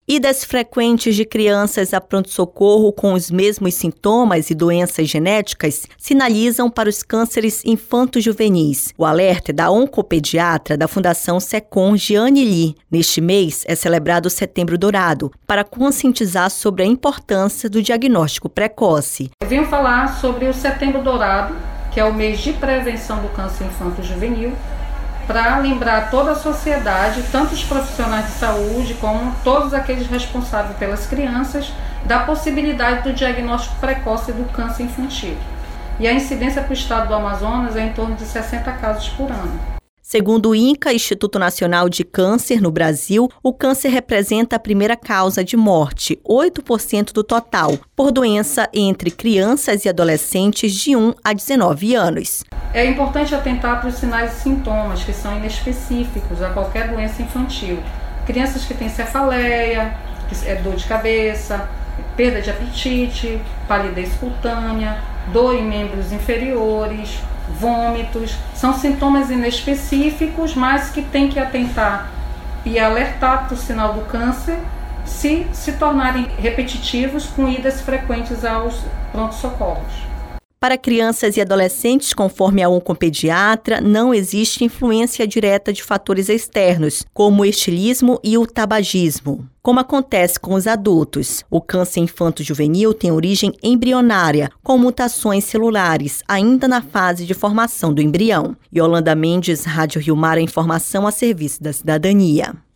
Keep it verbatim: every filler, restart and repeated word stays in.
Idas frequentes de crianças a pronto-socorro com os mesmos sintomas e doenças genéticas sinalizam para os cânceres infanto-juvenis. O alerta é da oncopediatra da Fundação SECOM, Giane Lee. Neste mês é celebrado o Setembro Dourado, para conscientizar sobre a importância do diagnóstico precoce. Eu venho falar sobre o Setembro Dourado, que é o mês de prevenção do câncer infanto-juvenil, para lembrar toda a sociedade, tanto os profissionais de saúde como todos aqueles responsáveis pelas crianças, da possibilidade do diagnóstico precoce do câncer infantil. E a incidência para o estado do Amazonas é em torno de sessenta casos por ano. Segundo o INCA, Instituto Nacional de Câncer, no Brasil, o câncer representa a primeira causa de morte, oito por cento do total, por doença entre crianças e adolescentes de um a dezenove anos. É importante atentar para os sinais e sintomas que são inespecíficos a qualquer doença infantil. Crianças que têm cefaleia, que é dor de cabeça, perda de apetite, palidez cutânea, dor em membros inferiores, vômitos, são sintomas inespecíficos, mas que tem que atentar e alertar para o sinal do câncer se se tornarem repetitivos com idas frequentes aos pronto-socorros. Para crianças e adolescentes, conforme a oncopediatra, não existe influência direta de fatores externos, como o estilismo e o tabagismo. Como acontece com os adultos, o câncer infanto-juvenil tem origem embrionária, com mutações celulares, ainda na fase de formação do embrião. Yolanda Mendes, Rádio Rio Mar, informação a serviço da cidadania.